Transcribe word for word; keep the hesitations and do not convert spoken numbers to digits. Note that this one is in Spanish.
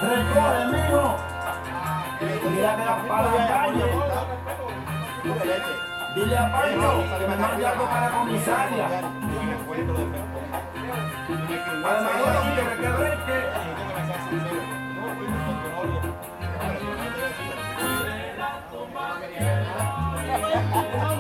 Recoge, mijo. Mira que la para la calle. Dile a Pancho que me mande algo para la comisaria. Además, no quiere que breque. Thank you.